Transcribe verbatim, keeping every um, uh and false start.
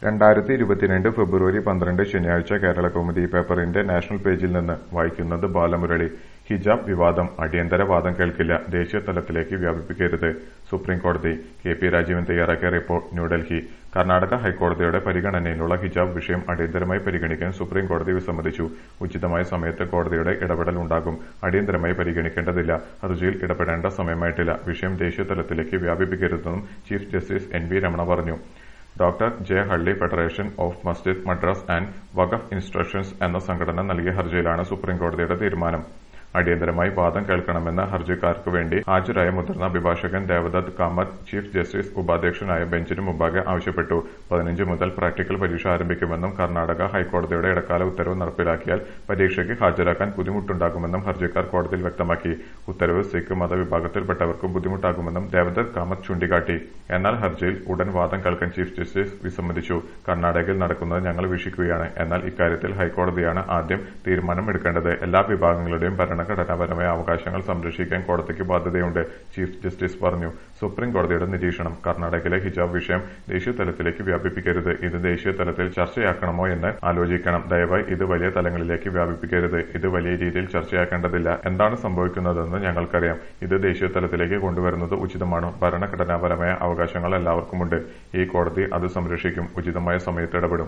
രണ്ടായിരത്തി ഇരുപത്തിരണ്ട് ഫെബ്രുവരി പന്ത്രണ്ട് ശനിയാഴ്ച കേരളകൗമുദി പേപ്പറിന്റെ നാഷണൽ പേജിൽ നിന്ന് വായിക്കുന്നത് ബാലമുരളി. ഹിജാബ് വിവാദം അടിയന്തര വാദം കേൾക്കില്ല, ദേശീയ തലത്തിലേക്ക് വ്യാപിപ്പിക്കരുത് സുപ്രീംകോടതി. കെ പി രാജീവൻ തയ്യാറാക്കിയ റിപ്പോർട്ട്, ന്യൂഡൽഹി. കർണാടക ഹൈക്കോടതിയുടെ പരിഗണനയിലുള്ള ഹിജാബ് വിഷയം അടിയന്തരമായി പരിഗണിക്കാൻ സുപ്രീംകോടതി വിസമ്മതിച്ചു. ഉചിതമായ സമയത്ത് കോടതിയുടെ ഇടപെടൽ ഉണ്ടാകും. അടിയന്തരമായി പരിഗണിക്കേണ്ടതില്ല. ഹർജിയിൽ ഇടപെടേണ്ട സമയമായിട്ടില്ല. വിഷയം ദേശീയ തലത്തിലേക്ക് വ്യാപിപ്പിക്കരുതെന്നും chief justice N V Ramana പറഞ്ഞു. Doctor J Halli federation of മസ്ജിദ് മദ്രസ് ആൻഡ് വഖഫ് ഇൻസ്റ്റിറ്റ്യൂഷൻസ് എന്ന സംഘടന നൽകിയ ഹർജിയിലാണ് സുപ്രീംകോടതിയുടെ തീരുമാനം. അടിയന്തരമായി വാദം കേൾക്കണമെന്ന് ഹർജിക്കാർക്ക് വേണ്ടി ഹാജരായ മുതിർന്ന അഭിഭാഷകൻ ദേവദത്ത് കാമത്ത് ചീഫ് ജസ്റ്റിസ് ഉപാധ്യക്ഷനായ ബെഞ്ചിന് മുമ്പാകെ ആവശ്യപ്പെട്ടു. പതിനഞ്ച് മുതൽ പ്രാക്ടിക്കൽ പരീക്ഷ ആരംഭിക്കുമെന്നും കർണാടക ഹൈക്കോടതിയുടെ ഇടക്കാല ഉത്തരവ് നടപ്പിലാക്കിയാൽ പരീക്ഷയ്ക്ക് ഹാജരാക്കാൻ ബുദ്ധിമുട്ടുണ്ടാകുമെന്നും ഹർജിക്കാർ കോടതിയിൽ വ്യക്തമാക്കി. ഉത്തരവ് സിഖ് മതവിഭാഗത്തിൽപ്പെട്ടവർക്കും ബുദ്ധിമുട്ടാകുമെന്നും ദേവദത്ത് കാമത്ത് ചൂണ്ടിക്കാട്ടി. എന്നാൽ ഹർജിയിൽ ഉടൻ വാദം കേൾക്കാൻ ചീഫ് ജസ്റ്റിസ് വിസമ്മതിച്ചു. കർണാടകയിൽ നടക്കുന്നത് ഞങ്ങൾ വീക്ഷിക്കുകയാണ്. എന്നാൽ ഇക്കാര്യത്തിൽ ഹൈക്കോടതിയാണ് ആദ്യം തീരുമാനം എടുക്കേണ്ടത്. എല്ലാ വിഭാഗങ്ങളുടെയും ഭരണ ഘടനാപരമായ അവകാശങ്ങൾ സംരക്ഷിക്കാൻ കോടതിക്ക് ബാധ്യതയുണ്ട്, ചീഫ് ജസ്റ്റിസ് പറഞ്ഞു. സുപ്രീം കോടതിയുടെ നിരീക്ഷണം, കർണാടകയിലെ ഹിജാബ് വിഷയം ദേശീയ തലത്തിലേക്ക് വ്യാപിപ്പിക്കരുത്. ഇത് ദേശീയ തലത്തിൽ ചർച്ചയാക്കണമോ എന്ന് ആലോചിക്കണം. ദയവായി ഇത് വലിയ തലങ്ങളിലേക്ക് വ്യാപിപ്പിക്കരുത്. ഇത് വലിയ രീതിയിൽ ചർച്ചയാക്കേണ്ടതില്ല. എന്താണ് സംഭവിക്കുന്നതെന്ന് ഞങ്ങൾക്കറിയാം. ഇത് ദേശീയ തലത്തിലേക്ക് കൊണ്ടുവരുന്നത് ഉചിതമാണ്. ഭരണഘടനാപരമായ അവകാശങ്ങൾ എല്ലാവർക്കുമുണ്ട്. ഈ കോടതി അത് സംരക്ഷിക്കും. ഉചിതമായ സമയത്ത് ഇടപെടും.